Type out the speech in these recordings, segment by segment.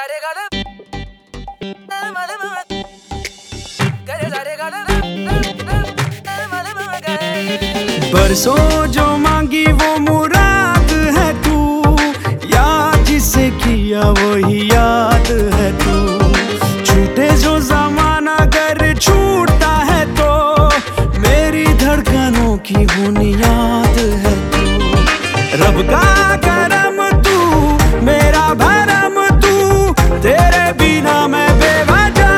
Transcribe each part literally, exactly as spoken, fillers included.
बरसों जो मांगी वो मुराद है तू, याद जिसे किया वही याद है तू। छूटे जो ज़माना अगर छूटता है तो मेरी धड़कनों की बुनियाद है तू। रब का करम तू, मेरा भरम तू, तेरे बिना मैं बेवजह।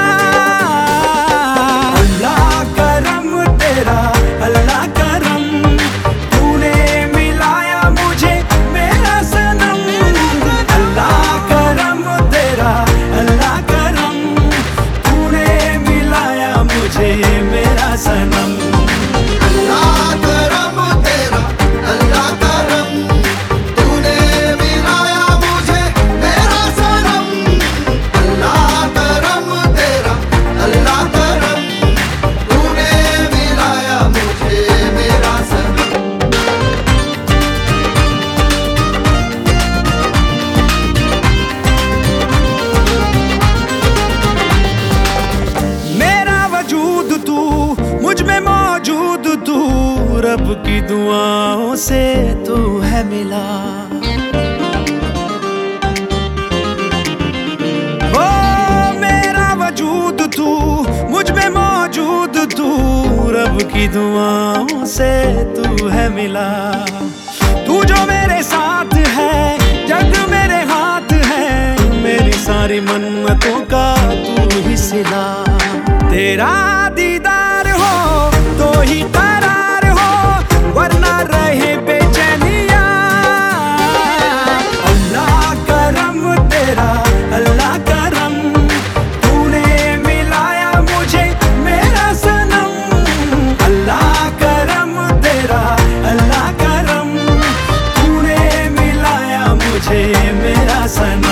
अल्लाह करम तेरा, अल्लाह करम, तूने मिलाया मुझे मेरा सनम। अल्लाह करम तेरा, अल्लाह करम, तूने मिलाया मुझे मेरा सनम। मुझ में मौजूद तू, रब की दुआओं से तू है मिला। ओ मेरा वजूद तू, मुझ में मौजूद तू, रब की दुआओं से तू है मिला। तू जो मेरे साथ है, जग मेरे हाथ है, मेरी सारी मन्नतों का तू ही सिला। तेरा दीदार हो तो ही करार हो, वरना रहे बेचैनिया। अल्लाह करम तेरा, अल्लाह करम, तूने मिलाया मुझे मेरा सनम। अल्लाह करम तेरा, अल्लाह करम, तूने मिलाया मुझे मेरा सनम।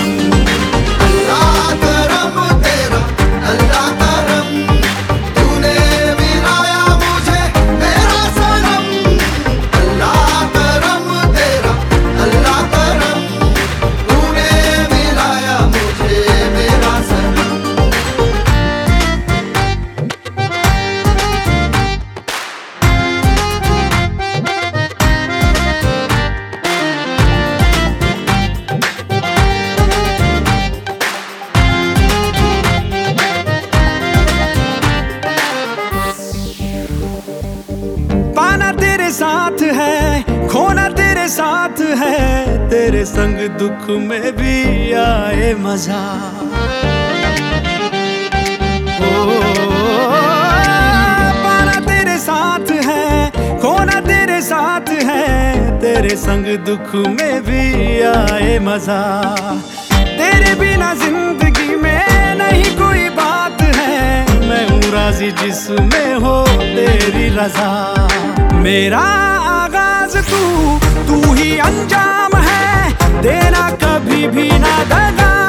पाना तेरे साथ है, खोना तेरे साथ है, तेरे संग दुख में भी आए मजा। ओ पाना तेरे साथ है, खोना तेरे साथ है, तेरे संग दुख में भी आए मजा। तेरे बिना जिंदगी में नहीं कोई बात है, मैं हूँ राजी जिसमें हो तेरी रजा। मेरा आगाज तू, तू ही अंजाम है, देना कभी भी ना दगा।